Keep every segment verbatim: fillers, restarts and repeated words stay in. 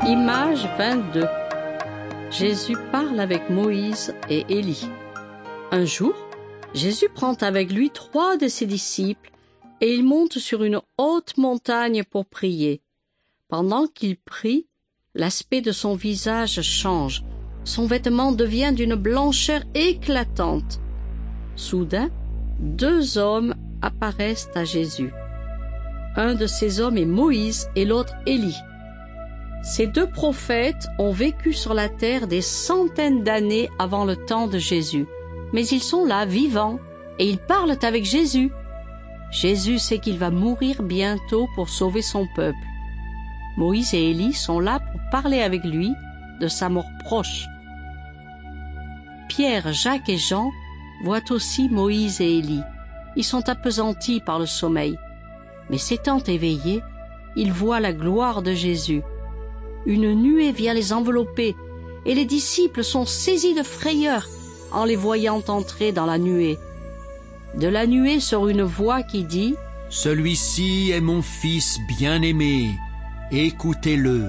Image vingt-deux. Jésus parle avec Moïse et Élie. Un jour, Jésus prend avec lui trois de ses disciples et il monte sur une haute montagne pour prier. Pendant qu'il prie, l'aspect de son visage change. Son vêtement devient d'une blancheur éclatante. Soudain, deux hommes apparaissent à Jésus. Un de ces hommes est Moïse et l'autre Élie. Ces deux prophètes ont vécu sur la terre des centaines d'années avant le temps de Jésus. Mais ils sont là, vivants, et ils parlent avec Jésus. Jésus sait qu'il va mourir bientôt pour sauver son peuple. Moïse et Élie sont là pour parler avec lui de sa mort proche. Pierre, Jacques et Jean voient aussi Moïse et Élie. Ils sont appesantis par le sommeil. Mais s'étant éveillés, ils voient la gloire de Jésus. Une nuée vient les envelopper, et les disciples sont saisis de frayeur en les voyant entrer dans la nuée. De la nuée sort une voix qui dit « Celui-ci est mon fils bien-aimé, écoutez-le. »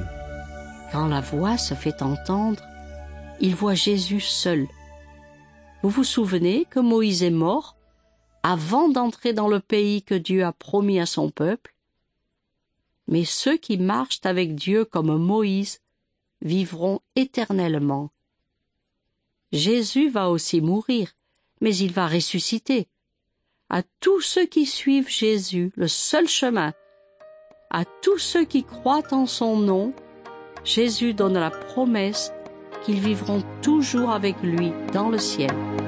Quand la voix se fait entendre, ils voient Jésus seul. Vous vous souvenez que Moïse est mort avant d'entrer dans le pays que Dieu a promis à son peuple? Mais ceux qui marchent avec Dieu comme Moïse vivront éternellement. Jésus va aussi mourir, mais il va ressusciter. À tous ceux qui suivent Jésus, le seul chemin, à tous ceux qui croient en son nom, Jésus donne la promesse qu'ils vivront toujours avec lui dans le ciel.